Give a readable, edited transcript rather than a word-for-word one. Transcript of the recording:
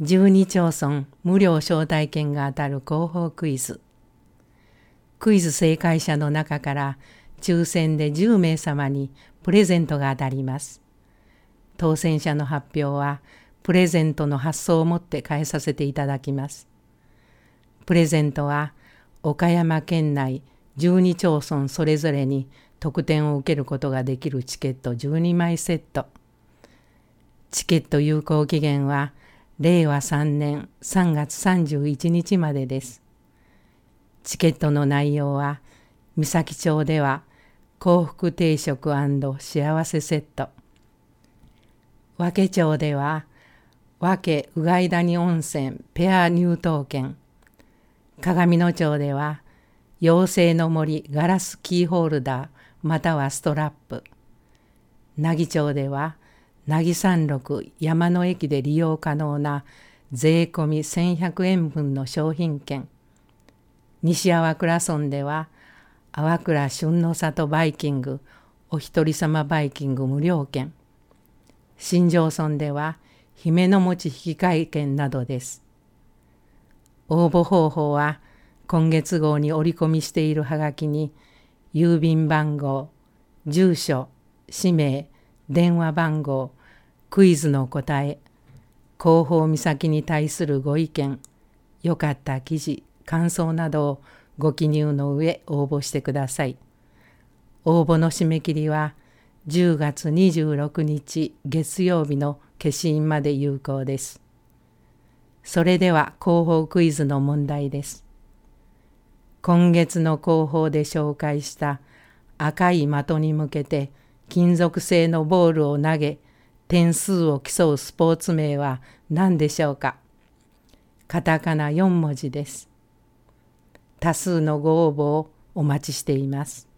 12町村無料招待券が当たる広報クイズ。クイズ正解者の中から抽選で10名様にプレゼントが当たります。当選者の発表はプレゼントの発送をもって返させていただきます。プレゼントは岡山県内12町村それぞれに特典を受けることができるチケット12枚セット。チケット有効期限は令和3年3月31日までです。チケットの内容は、三崎町では幸福定食&幸せセット。和気町では和気うがい谷温泉ペア入湯券。鏡野町では妖精の森ガラスキーホルダーまたはストラップ。奈義町では奈義山麓山の駅で利用可能な税込み1100円分の商品券。西粟倉村では粟倉旬の里バイキングお一人様バイキング無料券。新庄村では姫の餅引換券などです。応募方法は今月号に折り込みしているはがきに郵便番号、住所、氏名、電話番号、クイズの答え、広報岬に対するご意見、良かった記事、感想などをご記入の上応募してください。応募の締め切りは10月26日月曜日の消印まで有効です。それでは広報クイズの問題です。今月の広報で紹介した赤い的に向けて金属製のボールを投げ点数を競うスポーツ名は何でしょうか。カタカナ4文字です。多数のご応募をお待ちしています。